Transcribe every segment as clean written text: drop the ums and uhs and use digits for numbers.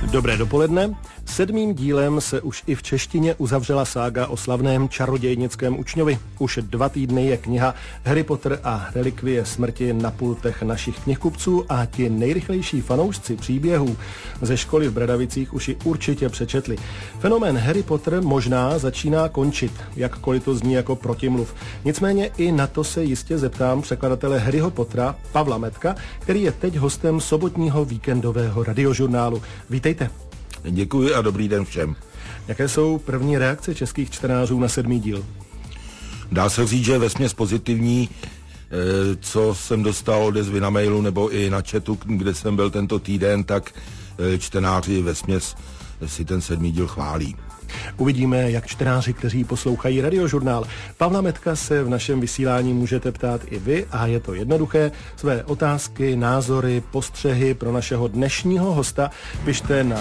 Dobré dopoledne. 7. dílem se už i v češtině uzavřela sága o slavném čarodějnickém učňovi. Už 2 týdny je kniha Harry Potter a relikvie smrti na pultech našich knihkupců a ti nejrychlejší fanoušci příběhů ze školy v Bradavicích už ji určitě přečetli. Fenomén Harry Potter možná začíná končit, jakkoliv to zní jako protimluv. Nicméně i na to se jistě zeptám překladatele Harryho Pottera Pavla Metka, který je teď hostem sobotního víkendového radiožurnálu. Vítejte. Děkuji a dobrý den všem. Jaké jsou první reakce českých čtenářů na 7. díl? Dá se říct, že je vesměs pozitivní, co jsem dostal odezvy na mailu nebo i na chatu, kde jsem byl tento týden, tak čtenáři vesměs si ten 7. díl chválí. Uvidíme, jak čtenáři, kteří poslouchají radiožurnál. Pavla Metka se v našem vysílání můžete ptát i vy a je to jednoduché. Své otázky, názory, postřehy pro našeho dnešního hosta pište na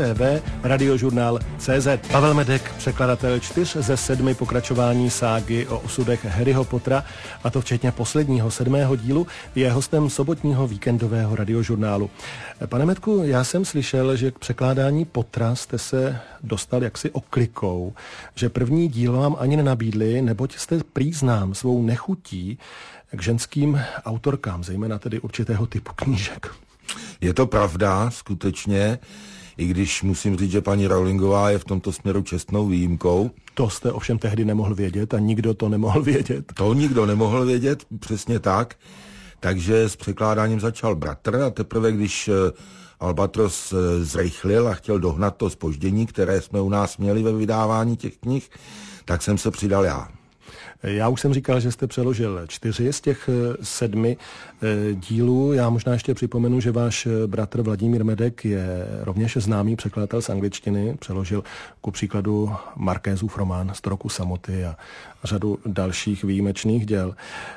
www.radiožurnal.cz. Pavel Medek, překladatel 4 ze 7 pokračování ságy o osudech Harryho Pottera, a to včetně posledního 7. dílu, je hostem sobotního víkendového radiožurnálu. Pane Metku, já jsem slyšel, že k překládání Pottera jste se dostal jaksi oklikou, že první díl vám ani nenabídli, neboť jste prý znám svou nechutí k ženským autorkám, zejména tedy určitého typu knížek. Je to pravda, skutečně, i když musím říct, že paní Rowlingová je v tomto směru čestnou výjimkou. To jste ovšem tehdy nemohl vědět a nikdo to nemohl vědět. To nikdo nemohl vědět, přesně tak. Takže s překládáním začal bratr a teprve, když Albatros zrychlil a chtěl dohnat to zpoždění, které jsme u nás měli ve vydávání těch knih, tak jsem se přidal já. Já už jsem říkal, že jste přeložil 4 z těch 7 dílů. Já možná ještě připomenu, že váš bratr Vladimír Medek je rovněž známý překladatel z angličtiny. Přeložil ku příkladu Markézův román 100 roků samoty a řadu dalších výjimečných děl.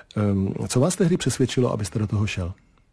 Co vás tehdy přesvědčilo, abyste do toho šel?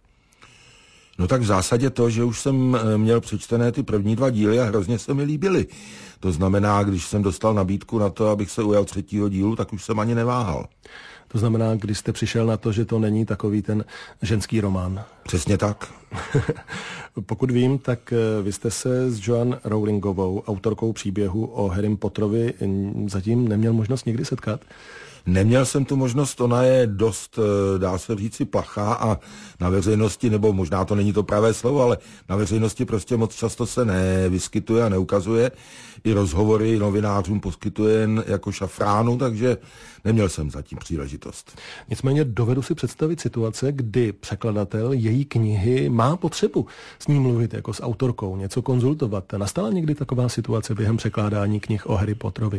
No tak v zásadě to, že už jsem měl přečtené ty první 2 díly a hrozně se mi líbily. To znamená, když jsem dostal nabídku na to, abych se ujal 3. dílu, tak už jsem ani neváhal. To znamená, když jste přišel na to, že to není takový ten ženský román. Přesně tak. Pokud vím, tak vy jste se s Joanne Rowlingovou, autorkou příběhu o Harrym Potterovi, zatím neměl možnost nikdy setkat? Neměl jsem tu možnost, ona je dost, dá se říci, plachá a na veřejnosti, nebo možná to není to pravé slovo, ale na veřejnosti prostě moc často se nevyskytuje a neukazuje. I rozhovory novinářům poskytuje jen jako šafránu, takže neměl jsem zatím příležitost. Nicméně dovedu si představit situace, kdy překladatel její knihy má potřebu s ní mluvit jako s autorkou, něco konzultovat. Nastala někdy taková situace během překládání knih o Harry Potterovi?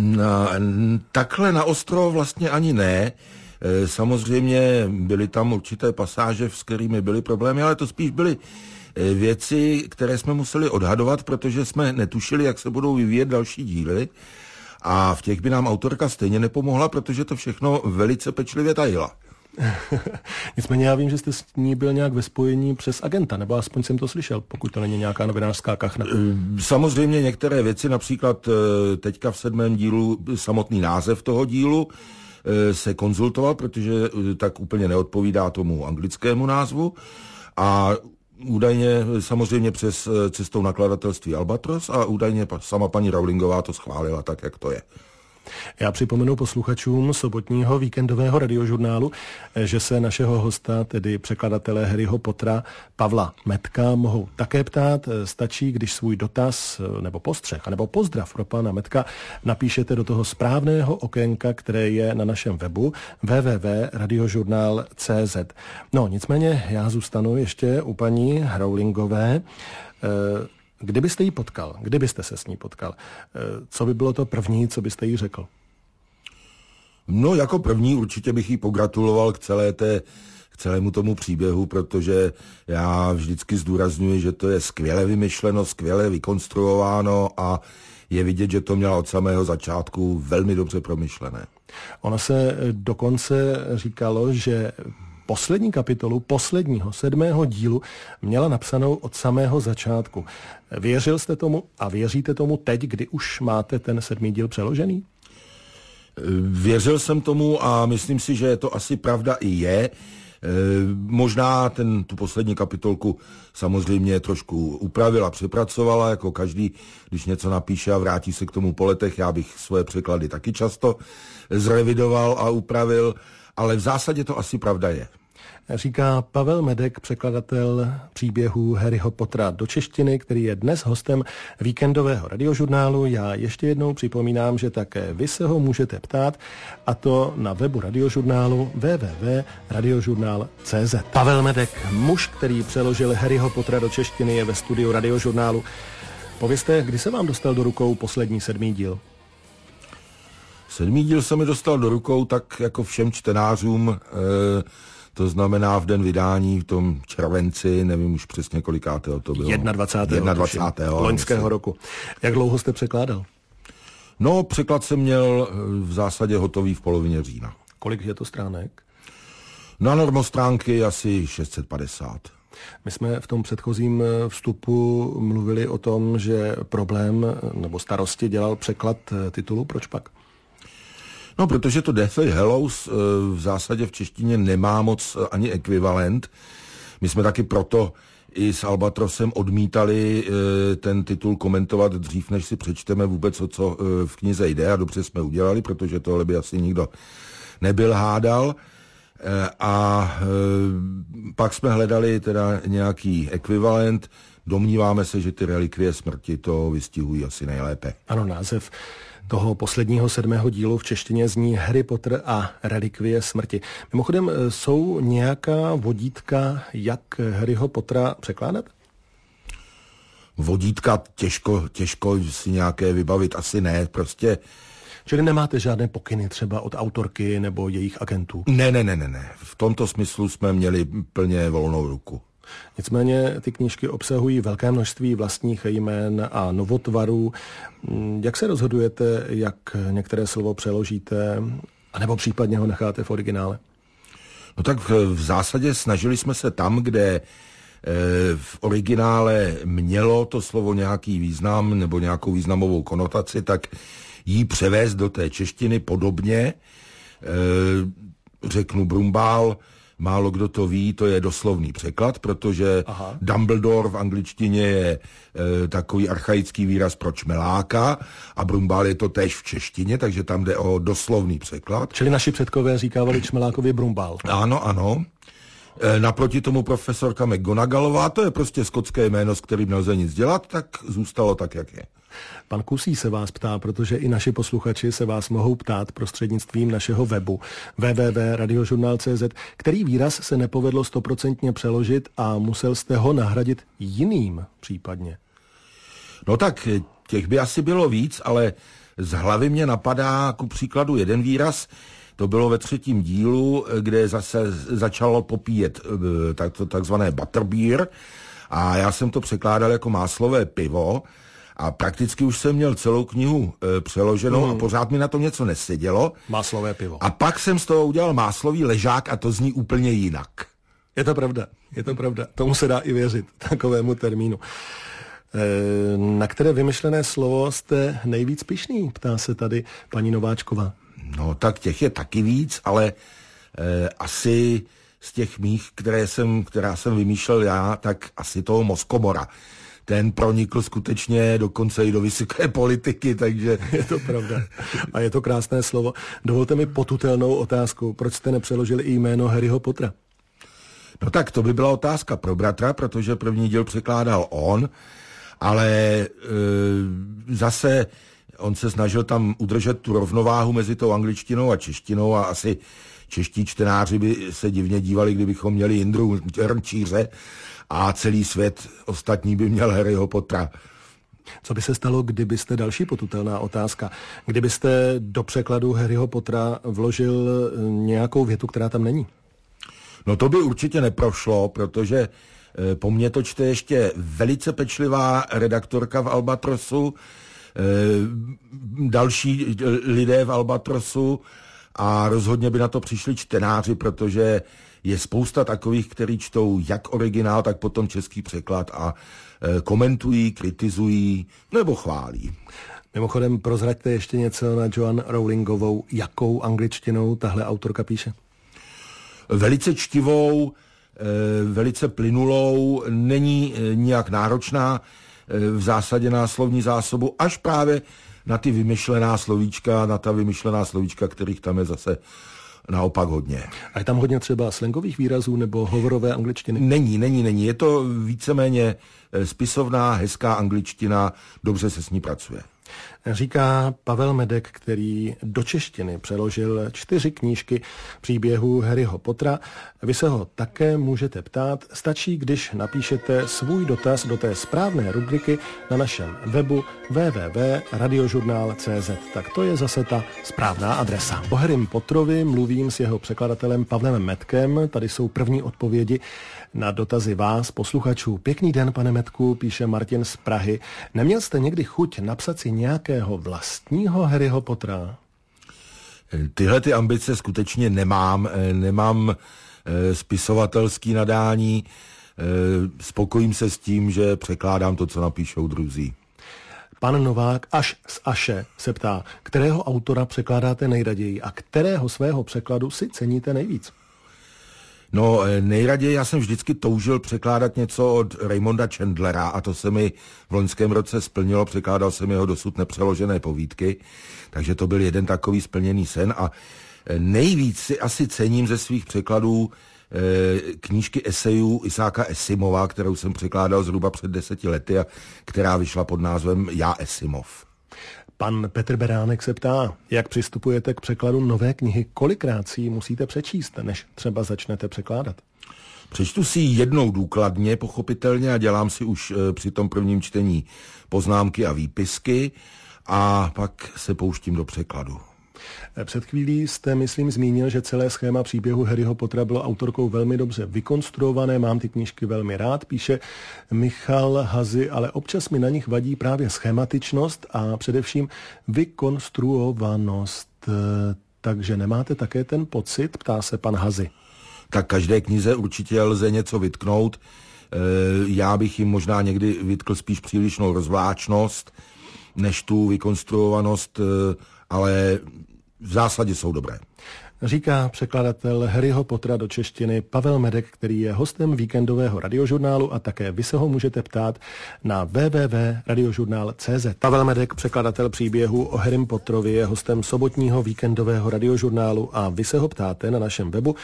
Takhle naostro vlastně ani ne. Samozřejmě byly tam určité pasáže, s kterými byly problémy, ale to spíš byly věci, které jsme museli odhadovat, protože jsme netušili, jak se budou vyvíjet další díly. A v těch by nám autorka stejně nepomohla, protože to všechno velice pečlivě tajila. Nicméně já vím, že jste s ní byl nějak ve spojení přes agenta, nebo aspoň jsem to slyšel, pokud to není nějaká novinářská kachna. Samozřejmě některé věci, například teďka v 7. dílu samotný název toho dílu se konzultoval, protože tak úplně neodpovídá tomu anglickému názvu a údajně samozřejmě přes cestou nakladatelství Albatros a údajně sama paní Rowlingová to schválila tak, jak to je. Já připomenu posluchačům sobotního víkendového radiožurnálu, že se našeho hosta, tedy překladatele Harryho Pottera Pavla Metka, mohou také ptát. Stačí, když svůj dotaz nebo postřeh, nebo pozdrav pro pana Metka napíšete do toho správného okénka, které je na našem webu www.radiožurnal.cz. No, nicméně já zůstanu ještě u paní Rowlingové. Kdybyste ji potkal, kdybyste se s ní potkal, co by bylo to první, co byste jí řekl? No, jako první určitě bych jí pogratuloval k celému tomu příběhu, protože já vždycky zdůrazňuji, že to je skvěle vymyšleno, skvěle vykonstruováno a je vidět, že to měla od samého začátku velmi dobře promyšlené. Ono se dokonce říkalo, že poslední kapitolu, posledního 7. dílu měla napsanou od samého začátku. Věřil jste tomu a věříte tomu teď, kdy už máte ten 7. díl přeložený? Věřil jsem tomu a myslím si, že to asi pravda i je. Možná tu poslední kapitolku samozřejmě trošku upravila, přepracovala, jako každý, když něco napíše a vrátí se k tomu po letech. Já bych svoje překlady taky často zrevidoval a upravil, ale v zásadě to asi pravda je. Říká Pavel Medek, překladatel příběhů Harryho Pottera do češtiny, který je dnes hostem víkendového radiožurnálu. Já ještě jednou připomínám, že také vy se ho můžete ptát, a to na webu radiožurnálu www.radiožurnal.cz. Pavel Medek, muž, který přeložil Harryho Pottera do češtiny, je ve studiu radiožurnálu. Povězte, kdy se vám dostal do rukou poslední 7. díl? 7. díl se mi dostal do rukou tak jako všem čtenářům, to znamená v den vydání, v tom červenci, nevím už přesně kolikátého to bylo. 21. loňského roku. Jak dlouho jste překládal? No, překlad jsem měl v zásadě hotový v polovině října. Kolik je to stránek? Na normostránky asi 650. My jsme v tom předchozím vstupu mluvili o tom, že problém nebo starosti dělal překlad titulu. Proč pak? No, protože to Deathly Hallows v zásadě v češtině nemá moc ani ekvivalent. My jsme taky proto i s Albatrosem odmítali ten titul komentovat dřív, než si přečteme vůbec, o co v knize jde, a dobře jsme udělali, protože tohle by asi nikdo nebyl hádal. A pak jsme hledali teda nějaký ekvivalent. Domníváme se, že ty relikvie smrti to vystihují asi nejlépe. Ano, název toho posledního 7. dílu v češtině zní Harry Potter a relikvie smrti. Mimochodem, jsou nějaká vodítka, jak Harryho Pottera překládat? Vodítka těžko si nějaké vybavit, asi ne, prostě. Čili nemáte žádné pokyny třeba od autorky nebo jejich agentů? Ne. V tomto smyslu jsme měli plně volnou ruku. Nicméně ty knížky obsahují velké množství vlastních jmén a novotvarů. Jak se rozhodujete, jak některé slovo přeložíte, anebo případně ho necháte v originále? No tak v zásadě snažili jsme se tam, kde v originále mělo to slovo nějaký význam nebo nějakou významovou konotaci, tak jí převést do té češtiny podobně. Řeknu Brumbál, málo kdo to ví, to je doslovný překlad, protože Dumbledore v angličtině je takový archaický výraz pro čmeláka a Brumbál je to též v češtině, takže tam jde o doslovný překlad. Čili naši předkové říkávali čmelákovi Brumbál. Ano. Naproti tomu profesorka McGonagallová, to je prostě skotské jméno, s kterým nelze nic dělat, tak zůstalo tak, jak je. Pan Kusí se vás ptá, protože i naši posluchači se vás mohou ptát prostřednictvím našeho webu www.radiožurnal.cz, který výraz se nepovedlo 100% přeložit a musel jste ho nahradit jiným případně. No tak těch by asi bylo víc, ale z hlavy mě napadá ku příkladu jeden výraz. To bylo ve 3. dílu, kde zase začalo popíjet takzvané butterbeer a já jsem to překládal jako máslové pivo a prakticky už jsem měl celou knihu přeloženou a pořád mi na to něco nesedělo. Máslové pivo. A pak jsem z toho udělal máslový ležák a to zní úplně jinak. Je to pravda. Tomu se dá i věřit, takovému termínu. Na které vymyšlené slovo jste nejvíc pyšný, ptá se tady paní Nováčková. No tak těch je taky víc, ale asi z těch mých, která jsem vymýšlel já, tak asi toho Moskomora. Ten pronikl skutečně dokonce i do vysoké politiky, takže... Je to pravda. A je to krásné slovo. Dovolte mi potutelnou otázku. Proč jste nepřeložili i jméno Harryho Pottera? No tak to by byla otázka pro bratra, protože první díl překládal on, ale zase on se snažil tam udržet tu rovnováhu mezi tou angličtinou a češtinou a asi čeští čtenáři by se divně dívali, kdybychom měli Jindru Hrnčíře a celý svět ostatní by měl Harryho Pottera. Co by se stalo, kdybyste, další potutelná otázka, kdybyste do překladu Harryho Pottera vložil nějakou větu, která tam není? No to by určitě neprošlo, protože po mně to čte ještě velice pečlivá redaktorka v Albatrosu, další lidé v Albatrosu a rozhodně by na to přišli čtenáři, protože je spousta takových, kteří čtou jak originál, tak potom český překlad a komentují, kritizují nebo chválí. Mimochodem, prozraďte ještě něco na Joanne Rowlingovou, jakou angličtinou tahle autorka píše? Velice čtivou, velice plynulou, není nijak náročná v zásadě na slovní zásobu, až právě na ty vymyšlená slovíčka, kterých tam je zase naopak hodně. A je tam hodně třeba slangových výrazů nebo hovorové angličtiny? Není. Je to víceméně spisovná, hezká angličtina, dobře se s ní pracuje. Říká Pavel Medek, který do češtiny přeložil 4 knížky příběhů Harryho Pottera. Vy se ho také můžete ptát. Stačí, když napíšete svůj dotaz do té správné rubriky na našem webu www.radiožurnal.cz. Tak to je zase ta správná adresa. O Harrym Potterovi mluvím s jeho překladatelem Pavlem Medkem. Tady jsou první odpovědi na dotazy vás, posluchačů. Pěkný den, pane Medku, píše Martin z Prahy. Neměl jste někdy chuť napsat si nějakého vlastního Harryho Pottera? Tyhle ty ambice skutečně nemám spisovatelský nadání, spokojím se s tím, že překládám to, co napíšou druzí. Pan Novák až z Aše se ptá, kterého autora překládáte nejraději a kterého svého překladu si ceníte nejvíc? No, nejraději já jsem vždycky toužil překládat něco od Raymonda Chandlera a to se mi v loňském roce splnilo, překládal jsem jeho dosud nepřeložené povídky, takže to byl jeden takový splněný sen a nejvíc si asi cením ze svých překladů knížky esejů Isáka Asimova, kterou jsem překládal zhruba před 10 lety a která vyšla pod názvem Já Asimov. Pan Petr Beránek se ptá, jak přistupujete k překladu nové knihy, kolikrát si ji musíte přečíst, než třeba začnete překládat? Přečtu si ji jednou důkladně, pochopitelně, a dělám si už při tom prvním čtení poznámky a výpisky a pak se pouštím do překladu. Před chvílí jste, myslím, zmínil, že celé schéma příběhu Harryho Pottera bylo autorkou velmi dobře vykonstruované, mám ty knížky velmi rád, píše Michal Hazy, ale občas mi na nich vadí právě schematičnost a především vykonstruovanost. Takže nemáte také ten pocit, ptá se pan Hazy. Tak každé knize určitě lze něco vytknout. Já bych jim možná někdy vytkl spíš přílišnou rozvláčnost, než tu vykonstruovanost, ale v zásadě jsou dobré. Říká překladatel Harryho Pottera do češtiny Pavel Medek, který je hostem víkendového radiožurnálu a také vy se ho můžete ptát na www.radiožurnal.cz. Pavel Medek, překladatel příběhu o Harrym Potterovi, je hostem sobotního víkendového radiožurnálu a vy se ho ptáte na našem webu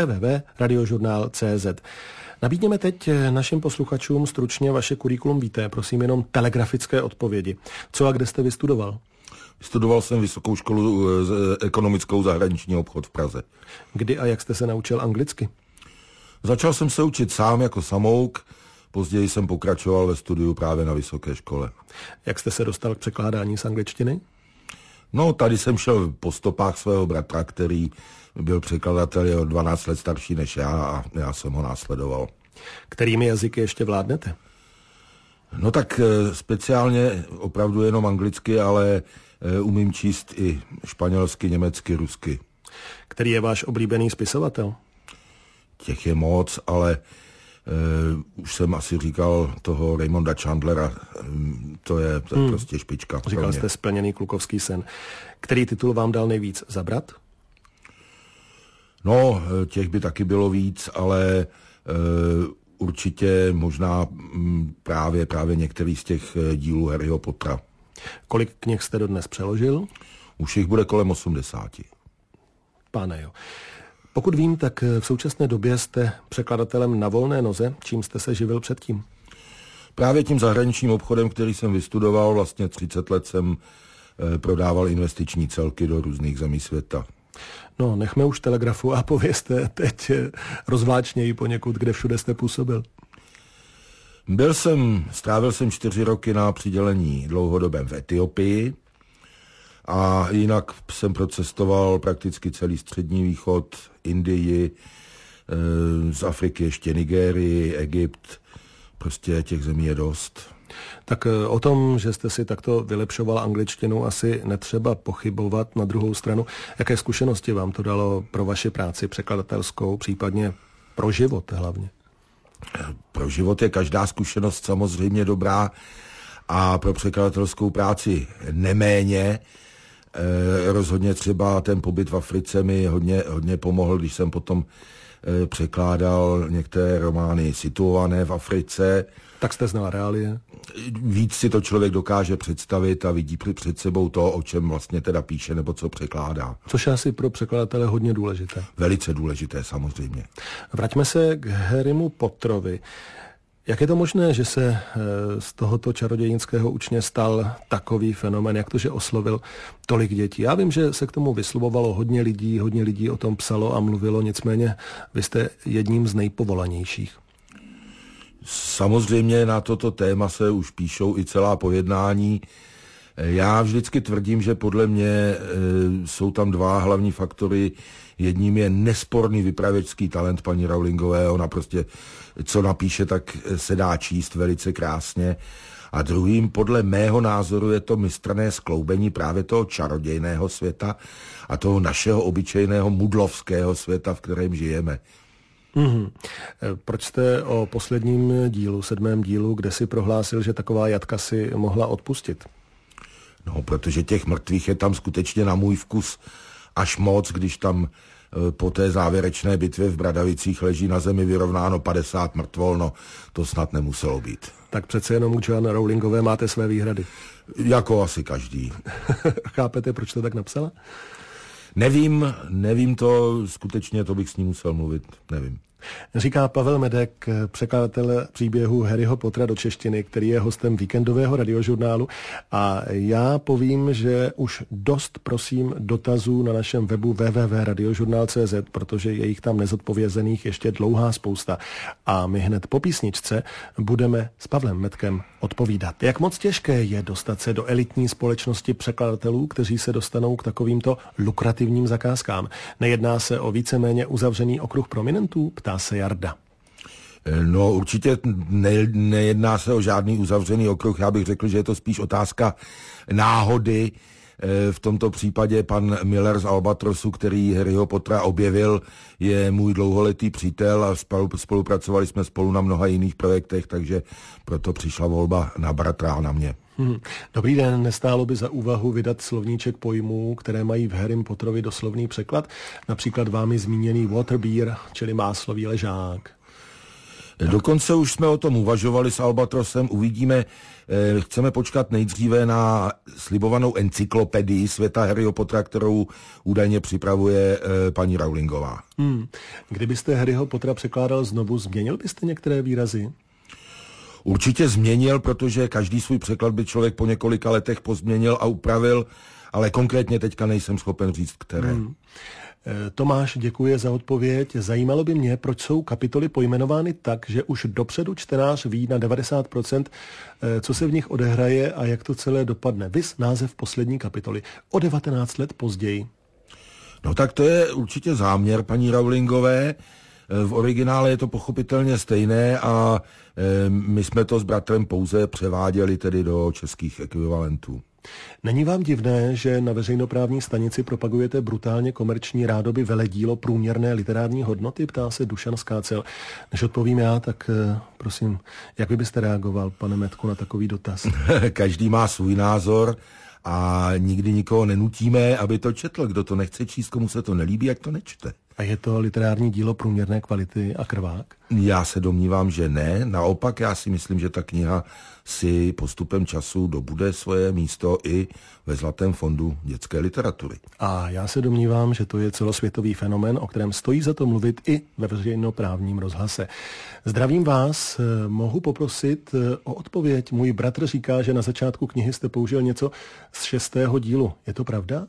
www.radiožurnal.cz. Nabídněme teď našim posluchačům stručně vaše kurikulum vitae, prosím jenom telegrafické odpovědi. Co a kde jste vystudoval? Studoval jsem vysokou školu ekonomickou zahraniční obchod v Praze. Kdy a jak jste se naučil anglicky? Začal jsem se učit sám jako samouk, později jsem pokračoval ve studiu právě na vysoké škole. Jak jste se dostal k překládání z angličtiny? No, tady jsem šel po stopách svého bratra, který byl překladatel, je o 12 let starší než já a já jsem ho následoval. Kterými jazyky ještě vládnete? No tak speciálně opravdu jenom anglicky, ale umím číst i španělsky, německy, rusky. Který je váš oblíbený spisovatel? Těch je moc, ale už jsem asi říkal toho Raymonda Chandlera, to je prostě špička. Říkal jste Splněný klukovský sen. Který titul vám dal nejvíc zabrat? No, těch by taky bylo víc, ale určitě možná právě některý z těch dílů Harryho Pottera. Kolik knih jste dodnes přeložil? Už jich bude kolem 80. Pane jo. Pokud vím, tak v současné době jste překladatelem na volné noze. Čím jste se živil předtím? Právě tím zahraničním obchodem, který jsem vystudoval, vlastně 30 let jsem prodával investiční celky do různých zemí světa. No, nechme už telegrafu a povězte teď rozvláčněji poněkud, kde všude jste působil. Strávil jsem 4 roky na přidělení dlouhodobém v Etiopii a jinak jsem procestoval prakticky celý Střední východ, Indii, z Afriky ještě Nigérii, Egypt, prostě těch zemí je dost. Tak o tom, že jste si takto vylepšoval angličtinu, asi netřeba pochybovat. Na druhou stranu, jaké zkušenosti vám to dalo pro vaši práci překladatelskou, případně pro život hlavně? Pro život je každá zkušenost samozřejmě dobrá a pro překladatelskou práci neméně. Rozhodně třeba ten pobyt v Africe mi hodně pomohl, když jsem potom překládal některé romány situované v Africe. Tak jste znal reálie? Víc si to člověk dokáže představit a vidí před sebou to, o čem vlastně teda píše nebo co překládá. Což je asi pro překladatele hodně důležité. Velice důležité, samozřejmě. Vraťme se k Harrymu Potterovi. Jak je to možné, že se z tohoto čarodějnického učně stal takový fenomén, jak to, že oslovil tolik dětí? Já vím, že se k tomu vyslovovalo hodně lidí o tom psalo a mluvilo, nicméně vy jste jedním z nejpovolanějších. Samozřejmě na toto téma se už píšou i celá pojednání. Já vždycky tvrdím, že podle mě jsou tam dva hlavní faktory. Jedním je nesporný vypravěčský talent paní Rowlingové, ona prostě, co napíše, tak se dá číst velice krásně. A druhým, podle mého názoru, je to mistranné skloubení právě toho čarodějného světa a toho našeho obyčejného mudlovského světa, v kterém žijeme. Proč jste o posledním dílu, 7. dílu, kde si prohlásil, že taková jatka si mohla odpustit? No, protože těch mrtvých je tam skutečně na můj vkus až moc, když tam po té závěrečné bitvě v Bradavicích leží na zemi vyrovnáno 50 mrtvol, no to snad nemuselo být. Tak přece jenom u Joanny Rowlingové máte své výhrady. Jako asi každý. Chápete, proč to tak napsala? Nevím to, skutečně to bych s ní musel mluvit, nevím. Říká Pavel Medek, překladatel příběhu Harryho Pottera do češtiny, který je hostem víkendového radiožurnálu. A já povím, že už dost prosím dotazů na našem webu www.radiožurnal.cz, protože je jich tam nezodpovězených ještě dlouhá spousta. A my hned po písničce budeme s Pavlem Medkem odpovídat. Jak moc těžké je dostat se do elitní společnosti překladatelů, kteří se dostanou k takovýmto lukrativním zakázkám? Nejedná se o víceméně uzavřený okruh prominentů? Ptá se Jarda. No určitě nejedná se o žádný uzavřený okruh, já bych řekl, že je to spíš otázka náhody. V tomto případě pan Miller z Albatrosu, který Harryho Pottera objevil, je můj dlouholetý přítel a spolupracovali jsme spolu na mnoha jiných projektech, takže proto přišla volba na bratra a na mě. Dobrý den, nestálo by za úvahu vydat slovníček pojmů, které mají v Harrym Potterovi doslovný překlad, například vámi zmíněný waterbeer, čili máslový ležák. Dokonce už jsme o tom uvažovali s Albatrosem, uvidíme, chceme počkat nejdříve na slibovanou encyklopedii světa Harryho Pottera, kterou údajně připravuje paní Rowlingová. Kdybyste Harryho Pottera překládal znovu, změnil byste některé výrazy? Určitě změnil, protože každý svůj překlad by člověk po několika letech pozměnil a upravil, ale konkrétně teďka nejsem schopen říct, které. Tomáš děkuje za odpověď. Zajímalo by mě, proč jsou kapitoly pojmenovány tak, že už dopředu čtenář ví na 90%, co se v nich odehraje a jak to celé dopadne. Viz název poslední kapitoly. O 19 let později. No tak to je určitě záměr paní Rowlingové. V originále je to pochopitelně stejné a my jsme to s bratrem pouze převáděli tedy do českých ekvivalentů. Není vám divné, že na veřejnoprávní stanici propagujete brutálně komerční rádoby veledílo průměrné literární hodnoty? Ptá se Dušan Skácel. Než odpovím já, tak prosím, jak vy byste reagoval, pane Metku, na takový dotaz? Každý má svůj názor a nikdy nikoho nenutíme, aby to četl. Kdo to nechce číst, komu se to nelíbí, ať to nečte. A je to literární dílo průměrné kvality a krvák? Já se domnívám, že ne. Naopak, já si myslím, že ta kniha si postupem času dobude svoje místo i ve Zlatém fondu dětské literatury. A já se domnívám, že to je celosvětový fenomén, o kterém stojí za to mluvit i ve veřejnoprávním rozhlase. Zdravím vás, mohu poprosit o odpověď. Můj bratr říká, že na začátku knihy jste použil něco z 6. dílu. Je to pravda?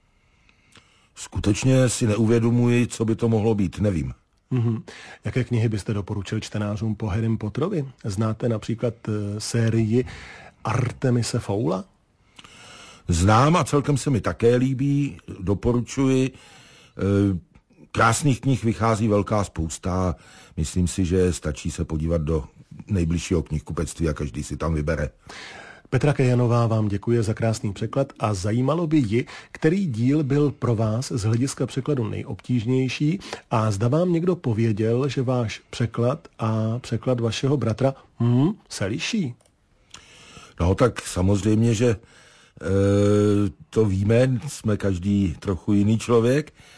Skutečně si neuvědomuji, co by to mohlo být, nevím. Jaké knihy byste doporučil čtenářům po Harrym Potterovi? Znáte například sérii Artemise Foula? Znám a celkem se mi také líbí, doporučuji. Krásných knih vychází velká spousta. Myslím si, že stačí se podívat do nejbližšího knihkupectví a každý si tam vybere. Petra Kejanová vám děkuje za krásný překlad a zajímalo by ji, který díl byl pro vás z hlediska překladu nejobtížnější a zda vám někdo pověděl, že váš překlad a překlad vašeho bratra se liší. No tak samozřejmě, že to víme, jsme každý trochu jiný člověk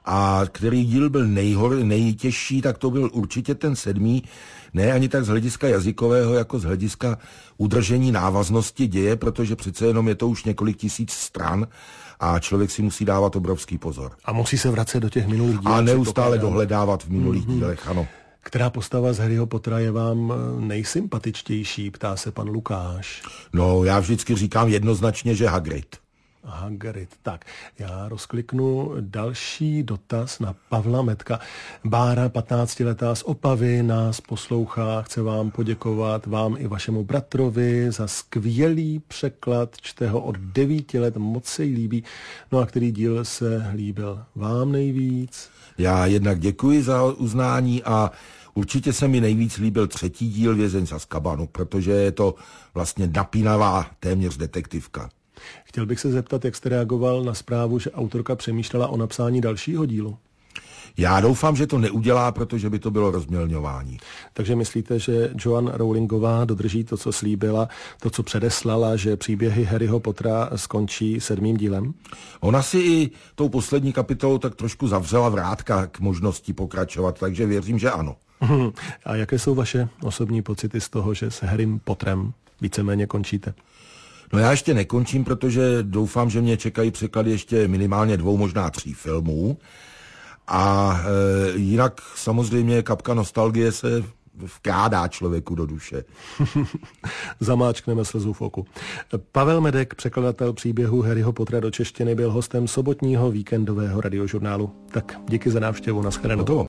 A který díl byl nejtěžší, tak to byl určitě ten 7. Ne ani tak z hlediska jazykového, jako z hlediska udržení návaznosti děje, protože přece jenom je to už několik tisíc stran a člověk si musí dávat obrovský pozor. A musí se vracet do těch minulých dílů. A neustále dohledávat v minulých dílech, ano. Která postava z Harryho Pottera je vám nejsympatičtější, ptá se pan Lukáš. No, já vždycky říkám jednoznačně, že Hagrid. Hagrid. Tak, já rozkliknu další dotaz na Pavla Metka. Bára, 15letá z Opavy, nás poslouchá, chce vám poděkovat, vám i vašemu bratrovi za skvělý překlad, čte ho od 9 let, moc se jí líbí. No a který díl se líbil vám nejvíc? Já jednak děkuji za uznání a určitě se mi nejvíc líbil 3. díl Vězeň z Azkabanu, protože je to vlastně napínavá téměř detektivka. Chtěl bych se zeptat, jak jste reagoval na zprávu, že autorka přemýšlela o napsání dalšího dílu. Já doufám, že to neudělá, protože by to bylo rozmělňování. Takže myslíte, že Joanne Rowlingová dodrží to, co slíbila, to, co předeslala, že příběhy Harryho Pottera skončí 7. dílem? Ona si i tou poslední kapitolou tak trošku zavřela vrátka k možnosti pokračovat, takže věřím, že ano. A jaké jsou vaše osobní pocity z toho, že s Harrym Potterem víceméně končíte? No já ještě nekončím, protože doufám, že mě čekají překlady ještě minimálně 2, možná 3 filmů. A jinak samozřejmě kapka nostalgie se vkrádá člověku do duše. Zamáčkneme slzu v oku. Pavel Medek, překladatel příběhu Harryho Pottera do češtiny, byl hostem sobotního víkendového radiožurnálu. Tak díky za návštěvu, nashledanou.